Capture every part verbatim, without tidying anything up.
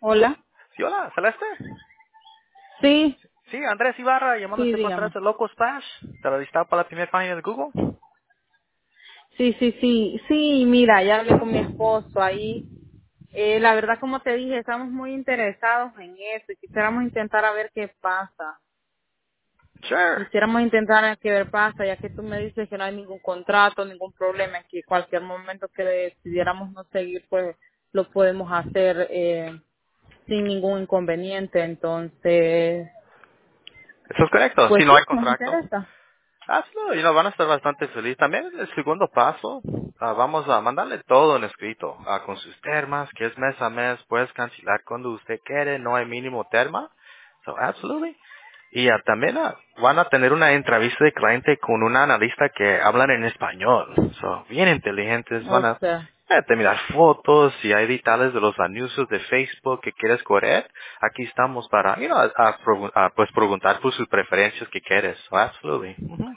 Hola. Sí, hola, Celeste. Sí, Sí, Andrés Ibarra, sí, llamándote para atrás dígame. de Loco Splash. ¿Te lo listado para la primera página de Google? Sí, sí, sí, sí, mira, ya hablé con mi esposo ahí. Eh, la verdad, como te dije, estamos muy interesados en eso y quisiéramos intentar a ver qué pasa. Sure. Quisiéramos intentar a ver qué pasa, ya que tú me dices que no hay ningún contrato, ningún problema, que cualquier momento que decidiéramos no seguir, pues lo podemos hacer eh, sin ningún inconveniente. Entonces, Eso es correcto, pues si sí, no hay nos contrato. interesa. Hazlo y nos van a estar bastante felices. También en el segundo paso, ah, vamos a mandarle todo en escrito, ah, con sus termas, que es mes a mes, puedes cancelar cuando usted quiere, no hay mínimo terma. So, absolutely. Y ah, también ah, van a tener una entrevista de cliente con un analista que hablan en español. So, bien inteligentes, van a Okay. eh, terminar fotos, si hay detalles de los anuncios de Facebook que quieres correr, aquí estamos para, you know, a, a pregun- a, pues preguntar por sus preferencias que quieres. So, absolutely. Ujú.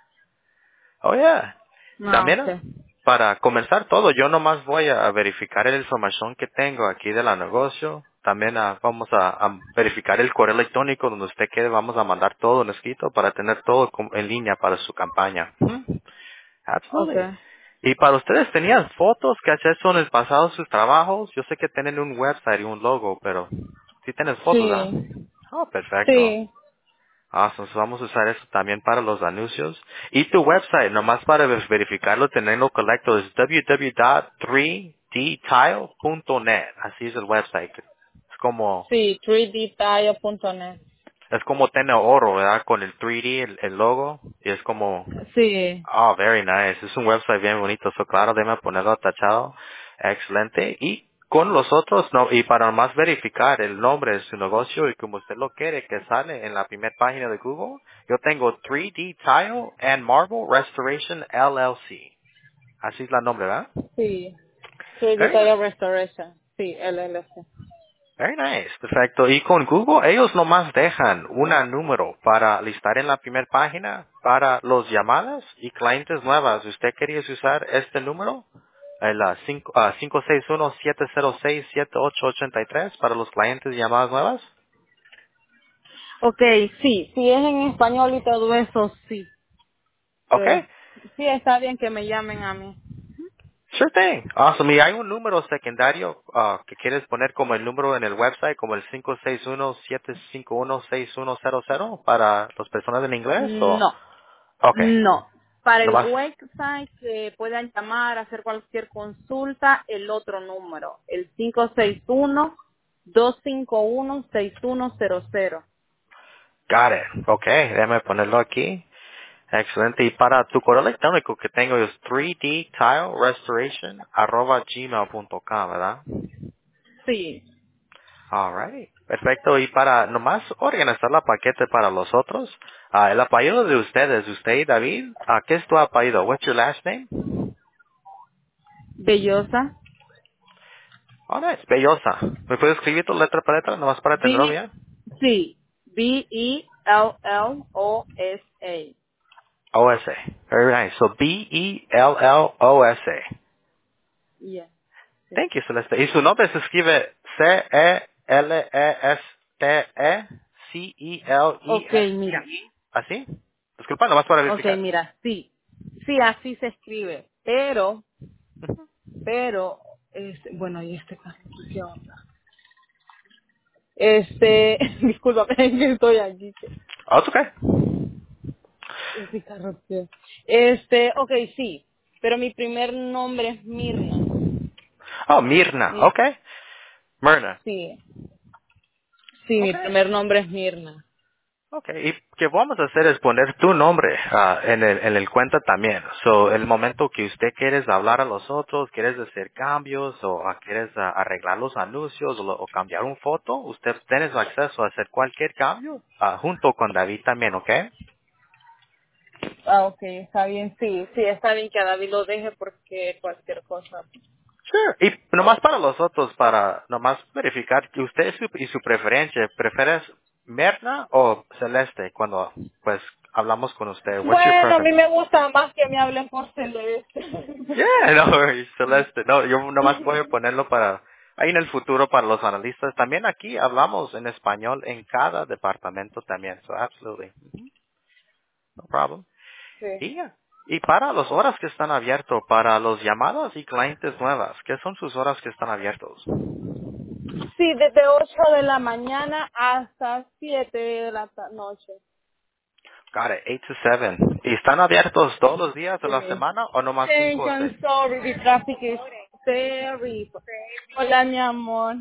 Oh, yeah. Ah, También, ah, okay. para comenzar todo, yo nomás voy a verificar la información que tengo aquí de la negocio. También ah, vamos a, a verificar el correo electrónico donde usted quede. Vamos a mandar todo en escrito para tener todo com- en línea para su campaña. Ujú. Absolutely. Okay. Y para ustedes, ¿tenían fotos que has hecho en el pasado sus trabajos? Yo sé que tienen un website y un logo, pero sí tienen fotos, ¿ah? Sí, Oh, perfecto. sí. Awesome. So vamos a usar eso también para los anuncios. Y tu website, nomás para ver- verificarlo, tenerlo correcto, es w w w punto tres d tile punto net. Así es el website. Es como, Sí, tres d tile punto net. es como tener oro, ¿verdad? Con el tres D, el, el logo. Y es como, Sí. oh, very nice. Es un website bien bonito. So claro, déjame ponerlo tachado. Excelente. Y con los otros, no, y para más verificar el nombre de su negocio y como usted lo quiere que sale en la primera página de Google, yo tengo tres D Tile and Marble Restoration L L C. Así es la nombre, ¿verdad? Sí. tres d Very nice. tile restoration. Sí, L L C. Very nice, perfecto. Y con Google ellos nomás dejan un número para listar en la primera página para los llamadas y clientes nuevas. ¿Usted quería usar este número? El ah, cinco ah, cinco seis uno, siete cero seis, siete ocho ocho tres para los clientes y llamadas nuevas. Okay, sí. Si es en español y todo eso, sí. Okay, Pero sí está bien que me llamen a mí. sure thing. Awesome. Y hay un número secundario ah, que quieres poner como el número en el website, como el cinco seis uno, siete cinco uno, seis uno cero cero para las personas en inglés o... No, Okay, no. Para el nomás. website que puedan llamar, hacer cualquier consulta, el otro número, el cinco seis uno, dos cinco uno, seis uno cero cero. Got it. Okay, déjame ponerlo aquí. Excelente. Y para tu correo electrónico que tengo es tres d tile restoration arroba gmail punto com, ¿verdad? Sí. Alright. Perfecto. Y para nomás organizar la paquete para los otros, ah, el apellido de ustedes, usted y David, ah, ¿qué es tu apellido? What's your last name? Bellosa. Oh, nice. Bellosa. ¿Me puedes escribir tu letra por letra nomás para tenerlo B, bien? sí, B E L L O S A. O S A. Very nice. So B E L L O S A. Yeah, sí. Thank you, Celeste. Y su nombre se escribe C E L E S T E C E L E Okay, S T mira. E. ¿Así? Disculpa, nomás para Okay, verificar. mira, sí. Sí, así se escribe. Pero, pero, este, bueno, y este carro, ¿qué onda? Este, disculpa, que estoy aquí. que- Oh, it's okay. Este carro, ¿qué? Este, okay, sí. Pero mi primer nombre es Mirna. Oh, Mirna. Mi, Okay. Mirna. sí, sí, mi Okay. primer nombre es Mirna. Okay. Y que vamos a hacer es poner tu nombre ah, en el en el cuenta también. So, el momento que usted quieres hablar a los otros, quieres hacer cambios o ah, quieres ah, arreglar los anuncios o, lo- o cambiar un foto, usted tiene acceso a hacer cualquier cambio ah, junto con David también, ¿ok? Ah, ok, está bien, sí, sí, está bien que a David lo deje porque cualquier cosa. Sure. Y nomás para los otros, para nomás verificar que usted y su, y su preferencia, ¿prefieres Merna o Celeste cuando pues hablamos con usted? What's your Bueno, a mí preference? me gusta más que me hablen por celeste. Yeah, no worries, Celeste. No, yo nomás voy a ponerlo para ahí en el futuro para los analistas. También aquí hablamos en español en cada departamento también. So, absolutely. No problem. Sí. Y, ya. y para las horas que están abiertos, para los llamadas y clientes nuevas, ¿qué son sus horas que están abiertos? Sí, desde ocho de la mañana hasta siete de la ta- noche. Got it, eight to seven. ¿Y están abiertos todos los días de la Sí. semana o nomás cinco Thank you, o seis? I'm sorry, the traffic is very... Hola, mi amor.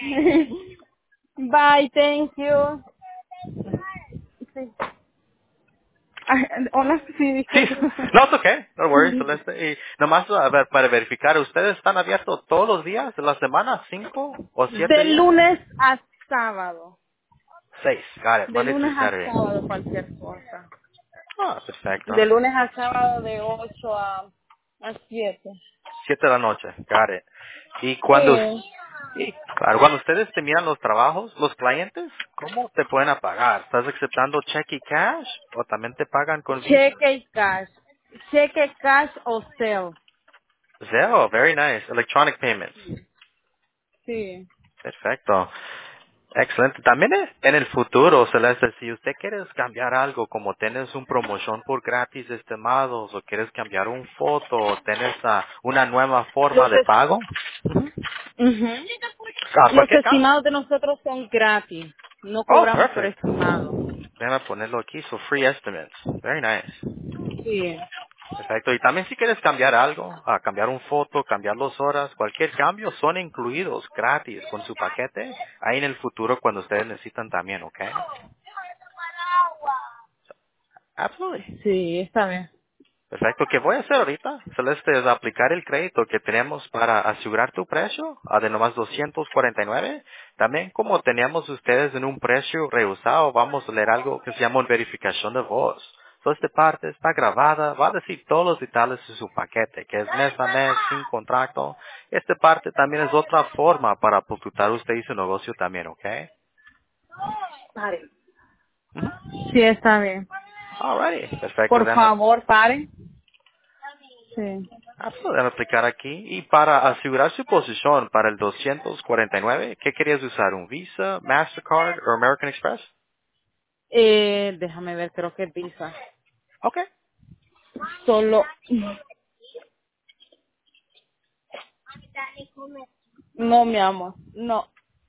Bye, thank you. Sí. Ay, hola, sí, Sí, disculpe. no, es okay, no worries, Celeste. Y nomás a ver, para verificar, ¿ustedes están abiertos todos los días de la semana, cinco o siete De días? lunes a sábado. Seis, got it, De Monday through lunes a Saturday. sábado, cualquier cosa. Ah, perfecto. De lunes a sábado de ocho a, a siete. Siete de la noche, got it. Y cuando, Sí. y, claro, cuando ustedes terminan los trabajos, los clientes, ¿cómo te pueden pagar? ¿Estás aceptando cheque y cash o también te pagan con Visa? Cheque y cash. Cheque, cash o sell. Zelle, very nice. Electronic payments. Sí. Perfecto. Excelente. También es- en el futuro, Celeste, si usted quiere cambiar algo, como tienes un promoción por gratis estimados, o quieres cambiar un foto, o tienes ah, una nueva forma Los, de es- pago, Ujú. a Los cualquier caso. estimados de nosotros son gratis. No Oh, cobramos por perfect. estimado. Déjame ponerlo aquí, so free estimates. Very nice. Sí. Perfecto. Y también si quieres cambiar algo, a cambiar un foto, cambiar las horas, cualquier cambio, son incluidos gratis con su paquete, ahí en el futuro cuando ustedes necesitan también, ¿ok? Absolutely. Sí, está bien. Perfecto. ¿Qué voy a hacer ahorita, Celeste, es aplicar el crédito que tenemos para asegurar tu precio a de nomás doscientos cuarenta y nueve. También como teníamos ustedes en un precio rehusado, vamos a leer algo que se llama una verificación de voz. So, esta parte está grabada, va a decir todos los detalles de su paquete, que es mes a mes, sin contrato. Esta parte también es otra forma para ocultar usted y su negocio también, ¿ok? Pare. Ujú. Sí, está bien. Alrighty. Perfecto. Por Déjame favor, pare. Sí. Ah, pueden aplicar aquí. Y para asegurar su posición para el doscientos cuarenta y nueve, ¿qué querías usar? ¿Un Visa, Mastercard o American Express? Eh, déjame ver, creo que es Visa. Ok. Solo... No, mi amor. No.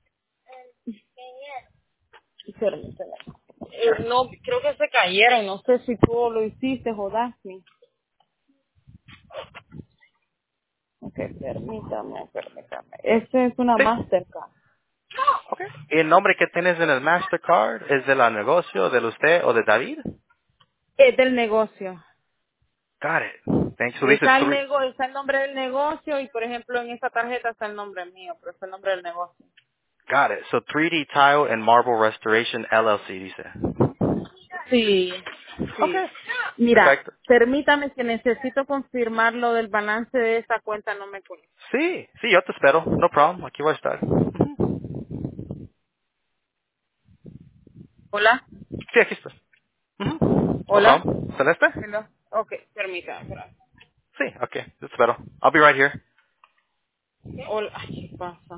Permíteme. Eh, Sure. no, creo que se cayeron. No sé si tú lo hiciste o Daphne. Ok, permítame, permítame. Esta es una Sí. Mastercard. Ok. ¿Y el nombre que tienes en el Mastercard es de la negocio, de usted o de David? Es del negocio. Got it. Thanks. So dice Está el, three. nego está el nombre del negocio y, por ejemplo, en esta tarjeta está el nombre mío, pero está el nombre del negocio. Got it. So three D Tile and Marble Restoration L L C, dice. Sí, Ok. sí. Mira, Perfecto. permítame que necesito confirmar lo del balance de esta cuenta, no me conozco. Sí, sí, yo te espero. No problem. Aquí voy a estar. Hola, Sí, aquí está. Ujú. No hola. problem. ¿Celeste? Hello. Ok, permítame. Gracias. Sí, ok, yo espero. I'll be right here. Hola, ay, ¿qué pasa?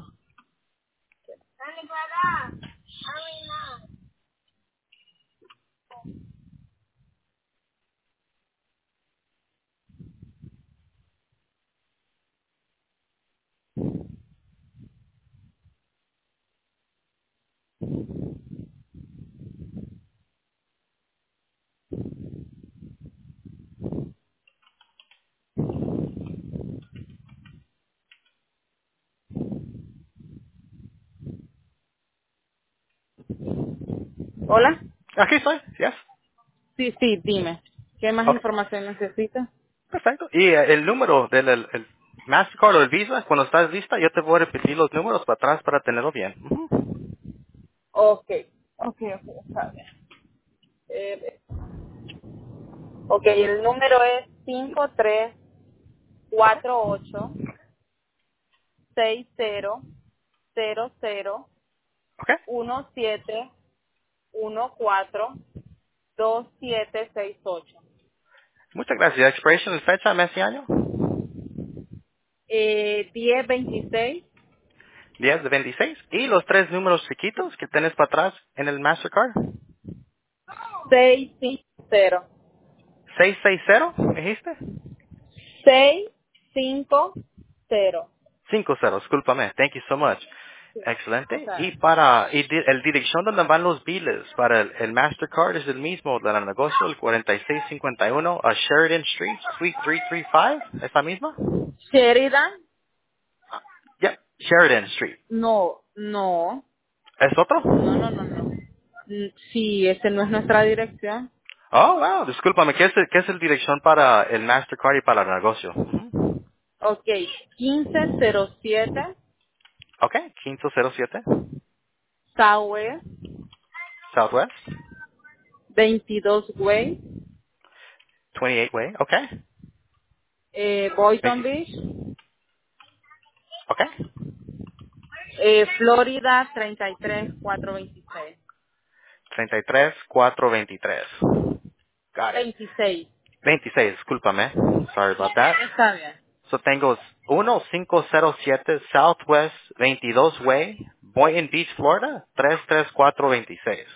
Hola. Aquí estoy, yes. Sí, sí, dime. ¿Qué más Ok, información necesitas? perfecto. Y eh, el número del el, el Mastercard o el Visa, cuando estás lista, yo te voy a repetir los números para atrás para tenerlo bien. Ujú. Ok, ok, ok, está bien. Eh, ok, el número es cinco tres Ok, cuatro ocho seis cero cero cero ok. uno siete uno cuatro dos siete seis ocho. Muchas gracias. Expiration, fecha, mes y año. Eh, diez veintiséis diez de veintiséis. ¿Y los tres números chiquitos que tienes para atrás en el Mastercard? seis cinco cero. seis seis cero, ¿me dijiste? seis cinco cero. cinco cero, discúlpame. Thank you so much. Excelente. Okay. Y para y di- el dirección donde van los biles para el, el Mastercard es el mismo de la negocio, el cuarenta y seis cincuenta y uno a Sheridan Street, Suite trescientos treinta y cinco. ¿Es la misma? Sheridan, Yep, Sheridan Street. no, no, ¿Es otro? no, no, no, no. Mm, Sí, esa no es nuestra dirección. Oh, wow, discúlpame. ¿Qué es, el- qué es el dirección para el Mastercard y para el negocio? Ujú. Ok, quince cero siete Ok, quince cero siete, Southwest Southwest, veintidós Way, veintiocho Way. Ok. eh, Boynton veinte. Beach, Ok. eh, Florida treinta y tres cuatrocientos veintiséis. treinta y tres cuatrocientos veintitrés. Got it. veintiséis. veintiséis, discúlpame. Sorry about that. Está bien. So tengo quince cero siete Southwest veintidós Way, Boynton Beach, Florida, tres tres cuatro dos seis.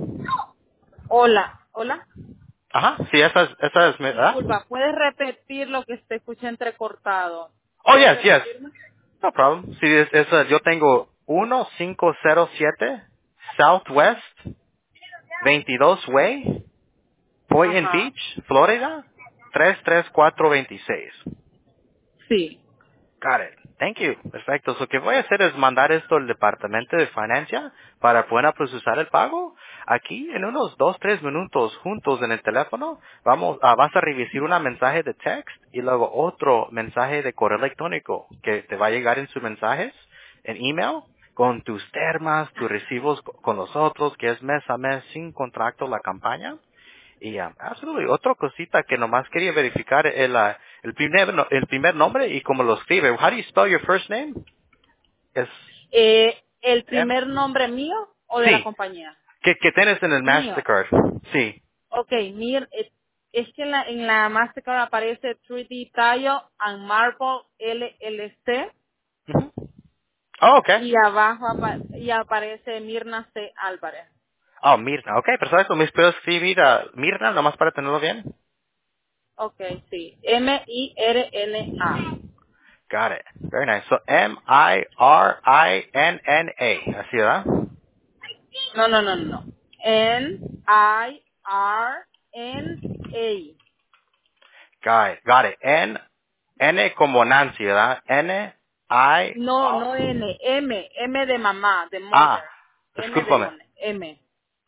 Hola, hola. Ajá, sí, esa es, esa es, mi- ¿verdad? Disculpa, ¿puedes repetir lo que te escuché entrecortado? Oh, ¿Puedes yes, yes. repetirme? No problem. Sí, es, esa, yo tengo quince cero siete Southwest veintidós Way, Boynton Ajá. Beach, Florida, tres tres cuatro dos seis. Sí. Got it. Thank you. Perfecto. So, lo que voy a hacer es mandar esto al departamento de financia para poder procesar el pago. Aquí, en unos dos, tres minutos juntos en el teléfono, vamos, a vas a recibir un mensaje de text y luego otro mensaje de correo electrónico que te va a llegar en sus mensajes, en email, con tus termas, tus recibos co- con nosotros, que es mes a mes sin contrato la campaña. Y um, absolutely, otra cosita que nomás quería verificar el, ah, el primer no- el primer nombre y cómo lo escribe. How do you spell your first name? Es Eh, ¿El M. primer nombre mío o de la Sí, compañía? que, que tienes en el Mío. Mastercard. Sí. Ok, mir, eh, es que en la, en la Mastercard aparece tres D Tile and Marble L L C Ujú. Oh, okay. y abajo apa- y aparece Mirna C. Álvarez. Oh, Mirna. Okay, perfecto. ¿Me puedo escribir a Mirna nomás para tenerlo bien? Ok, sí. M I R N A. Got it. Very nice. So M I R I N N A. Así, ¿verdad? No, no, no, no. N I R N A. Got it. Got it. N, N como Nancy, ¿verdad? N, I, No, no N, M, M de mamá, de ah, mother. M de discúlpame. mon, M.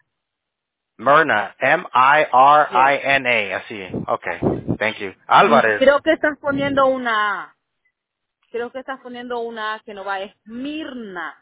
Myrna, Yes. M I R I N A, así. Okay, thank you. Mm, Álvarez. Creo que estás poniendo una A. Creo que estás poniendo una A que no va, es Mirna.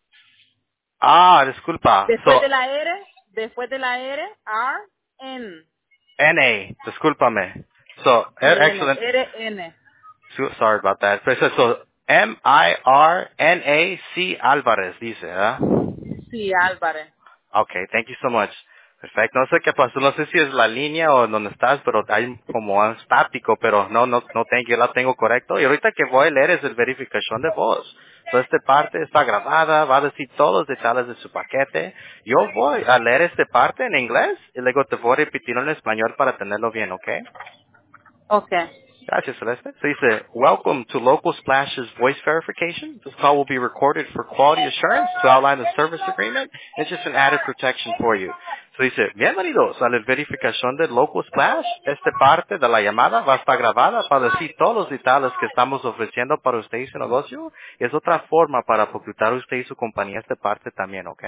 Ah, disculpa. Después So, de la R, después de la R, R, N. N A, discúlpame. So, Sí, e- N, excellent. R, N. So- Sorry about that. So, so so, M I R N A C Álvarez, dice, ¿verdad? Sí, Álvarez. Okay, thank you so much. Perfecto. No sé qué pasó, no sé si es la línea o donde estás, pero hay como un estático, pero no, no, no tengo, yo la tengo correcto. Y ahorita que voy a leer es el verificación de voz. So, esta parte está grabada, va a decir todos los detalles de su paquete. Yo voy a leer esta parte en inglés y luego te voy a repetir en español para tenerlo bien, ¿ok? Ok. Gracias, Celeste. So dice, welcome to Local Splash's voice verification. This call will be recorded for quality assurance to outline the service agreement. It's just an added protection for you. So dice, bienvenidos a la verificación de Local Splash. Esta parte de la llamada va a estar grabada para decir todos los detalles que estamos ofreciendo para usted y su negocio. Es otra forma para ocultar usted y su compañía esta parte también, ¿ok?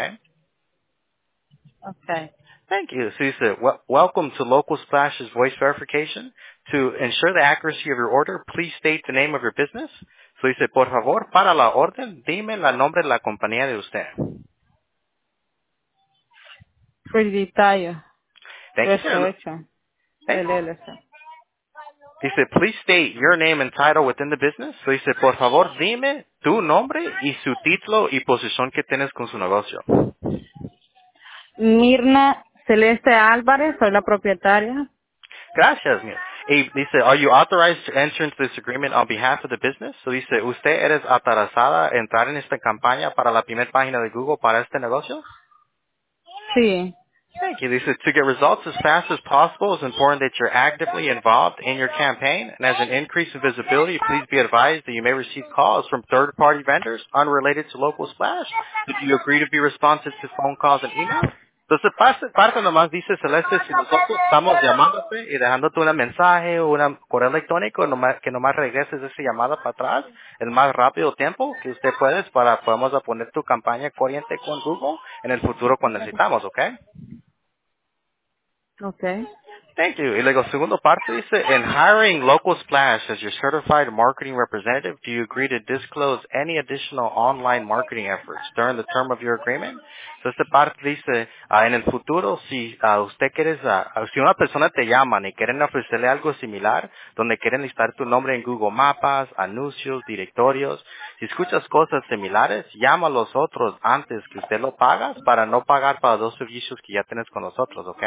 Ok. Thank you. So you said, "Wel- welcome to Local Splash's voice verification. To ensure the accuracy of your order, please state the name of your business." So dice, por favor, para la orden, dime el nombre de la compañía de usted. Acreditayo. Thank you, sir. Restoration. Thank you. L L C. Dice, please state your name and title within the business. So dice, por favor, dime tu nombre y su título y posición que tienes con su negocio. Mirna Celeste Álvarez, soy la propietaria. Gracias, mira. Y dice, are you authorized to enter into this agreement on behalf of the business? So dice, ¿usted eres autorizada a entrar en esta campaña para la primera página de Google para este negocio? Sí. Thank you. This is to get results as fast as possible. It's important that you're actively involved in your campaign. And as an increase in visibility, please be advised that you may receive calls from third-party vendors unrelated to Local Splash. Do you agree to be responsive to phone calls and emails? Entonces, parte, parte nomás dice Celeste, si nosotros estamos llamándote y dejándote un mensaje o un correo electrónico, nomás, que nomás regreses esa llamada para atrás el más rápido tiempo que usted puedes para podemos poner tu campaña corriente con Google en el futuro cuando necesitamos, ¿ok? Okay. Thank you. Y luego, segundo parte dice, in hiring Local Splash as your certified marketing representative, do you agree to disclose any additional online marketing efforts during the term of your agreement? So esta parte dice, ah, en el futuro, si ah, usted quiere, ah, si una persona te llama y quieren ofrecerle algo similar, donde quieren listar tu nombre en Google Mapas, anuncios, directorios, si escuchas cosas similares, llama a los otros antes que usted lo pagas para no pagar para dos servicios que ya tienes con nosotros, ¿ok?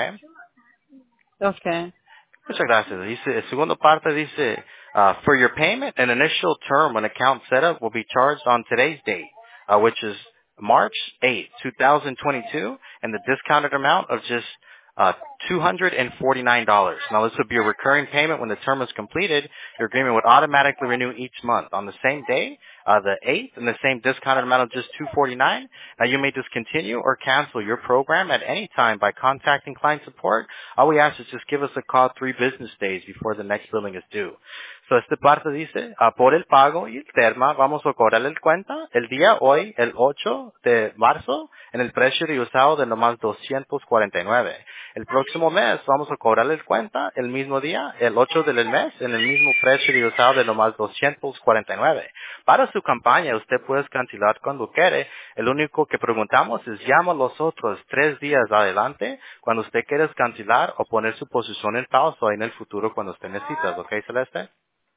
Okay. Muchas gracias. Dice, el segundo parte dice, uh, for your payment, an initial term when account setup will be charged on today's date, uh, which is March eighth, twenty twenty-two, and the discounted amount of just uh, two hundred forty-nine dollars. Now, this would be a recurring payment when the term is completed. Your agreement would automatically renew each month on the same day, uh, the eighth, and the same discounted amount of just two hundred forty-nine dollars. Now, you may discontinue or cancel your program at any time by contacting client support. All we ask is just give us a call three business days before the next billing is due. So, esta parte dice, ah, por el pago y el terma, vamos a cobrarle el cuenta el día hoy, el ocho de marzo, en el precio de usado de nomás doscientos cuarenta y nueve. El próximo mes vamos a cobrarle el cuenta el mismo día, el ocho del mes, en el mismo precio de usado de nomás doscientos cuarenta y nueve. Para su campaña, usted puede cancelar cuando quiere. El único que preguntamos es llama a los otros tres días adelante cuando usted quiera cancelar o poner su posición en pausa en el futuro cuando usted necesita. ¿Ok, Celeste?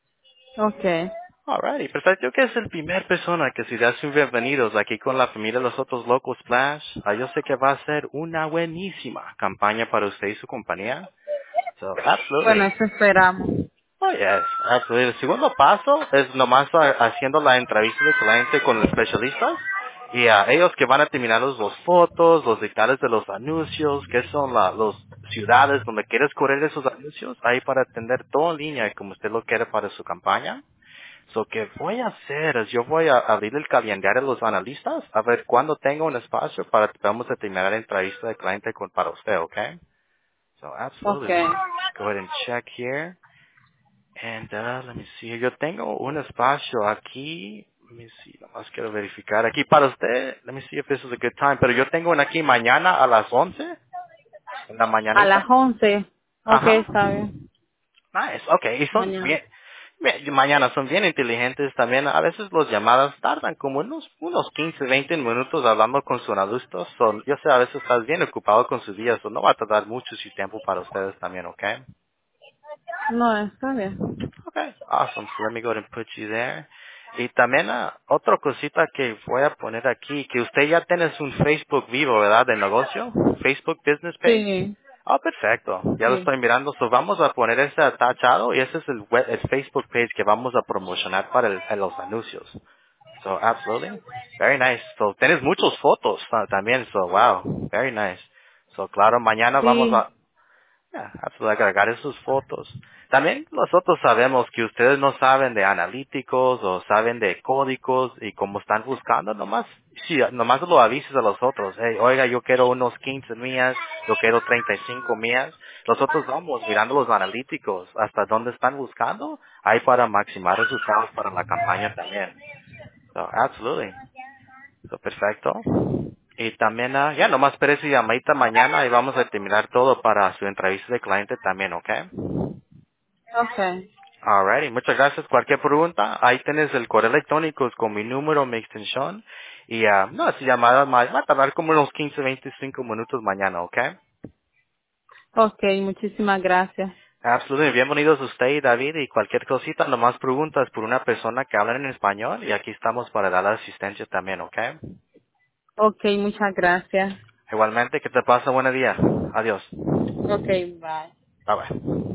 Okay. Alrighty, perfecto. Yo que es el primer persona que se da sus bienvenidos aquí con la familia de los otros Local Splash. Ah, yo sé que va a ser una buenísima campaña para usted y su compañía. So, Bueno, absolutely. eso esperamos. Oh, yes, absolutely. El segundo paso es nomás ah, haciendo la entrevista de cliente con los especialistas. Y a ellos que van a terminar los, los fotos, los detalles de los anuncios, que son las ciudades donde quieres correr esos anuncios, ahí para atender todo en línea como usted lo quiere para su campaña. So, que voy a hacer es, yo voy a abrir el calendario de los analistas a ver cuándo tengo un espacio para que podamos terminar la entrevista de cliente con, para usted, okay? So, absolutely. Let Okay. me go ahead and check here. And, uh, let me see. Yo tengo un espacio aquí. Let me see. Nomás quiero verificar. Aquí para usted. Let me see if this is a good time. Pero yo tengo una aquí mañana a las once. En la A mañanita. las once. Okay, Ajá. está bien. Nice, okay, y son Mañana. bien, bien- mañana son bien inteligentes también, a veces las llamadas tardan como unos, unos quince, veinte minutos hablando con sus adultos, so, yo sé a veces estás bien ocupado con sus días, so no va a tardar mucho su tiempo para ustedes también, okay? No, está bien. Okay, awesome, so let me go ahead and put you there. Y también ah, otra cosita que voy a poner aquí, que usted ya tiene un Facebook vivo, ¿verdad? De negocio, Facebook Business Page. Sí, Ah, perfecto. Ya lo sí. estoy mirando. So, vamos a poner ese atachado y ese es el, web- el Facebook page que vamos a promocionar para el- en los anuncios. So, absolutely. Very nice. So, tienes muchas fotos ah, también. So, wow. Very nice. So, claro, mañana vamos Sí, a, yeah, absolutely, agregar sus fotos. También nosotros sabemos que ustedes no saben de analíticos o saben de códigos y como están buscando, nomás, sí, nomás lo avises a los otros. Hey, oiga, yo quiero unos quince millas, yo quiero treinta y cinco millas. Nosotros vamos mirando los analíticos hasta dónde están buscando, ahí para maximar resultados para la campaña también. So, absolutely. So, perfecto. Y también, ah, ya nomás espere su llamadita mañana y vamos a terminar todo para su entrevista de cliente también, ¿ok? okay. Alrighty, muchas gracias. Cualquier pregunta, ahí tienes el correo electrónico con mi número, mi extensión. Y, ah, no, su llamada ma- va a tardar como unos quince, veinticinco minutos mañana, ¿ok? Okay, muchísimas gracias. Absolutamente. Bienvenidos usted y David. Y cualquier cosita, nomás preguntas por una persona que habla en español. Y aquí estamos para dar la asistencia también, ¿ok? Okay, muchas gracias. Igualmente, que te pase buen día. Adiós. Okay, bye. Bye bye.